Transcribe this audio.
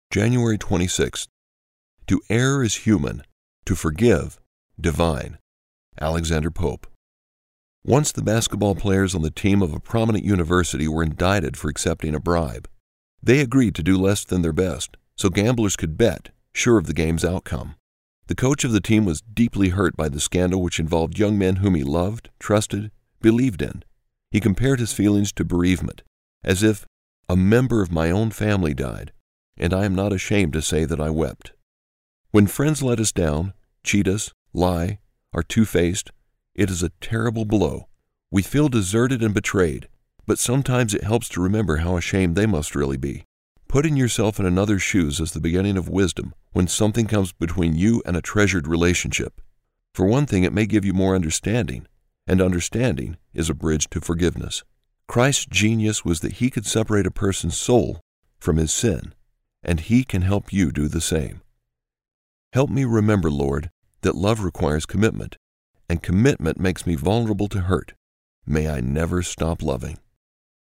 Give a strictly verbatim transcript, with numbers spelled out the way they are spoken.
January twenty-sixth. To err is human, to forgive, divine. Alexander Pope. Once the basketball players on the team of a prominent university were indicted for accepting a bribe. They agreed to do less than their best, so gamblers could bet, sure of the game's outcome. The coach of the team was deeply hurt by the scandal, which involved young men whom he loved, trusted, believed in. He compared his feelings to bereavement, as if a member of my own family died, and I am not ashamed to say that I wept. When friends let us down, cheat us, lie, are two-faced, it is a terrible blow. We feel deserted and betrayed, but sometimes it helps to remember how ashamed they must really be. Putting yourself in another's shoes is the beginning of wisdom when something comes between you and a treasured relationship. For one thing, it may give you more understanding, and understanding is a bridge to forgiveness. Christ's genius was that he could separate a person's soul from his sin, and he can help you do the same. Help me remember, Lord, that love requires commitment, and commitment makes me vulnerable to hurt. May I never stop loving.